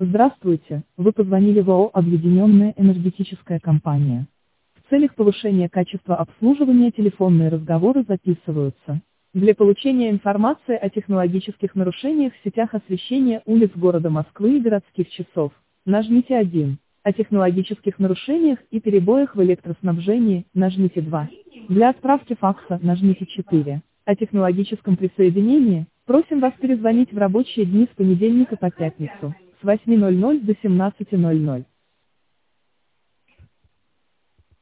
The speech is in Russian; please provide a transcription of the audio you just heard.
Здравствуйте, вы позвонили в ООО «Объединенная энергетическая компания». В целях повышения качества обслуживания телефонные разговоры записываются. Для получения информации о технологических нарушениях в сетях освещения улиц города Москвы и городских часов, нажмите 1. О технологических нарушениях и перебоях в электроснабжении, нажмите 2. Для отправки факса, нажмите 4. О технологическом присоединении, просим вас перезвонить в рабочие дни с понедельника по пятницу, с 8:00 до 17:00.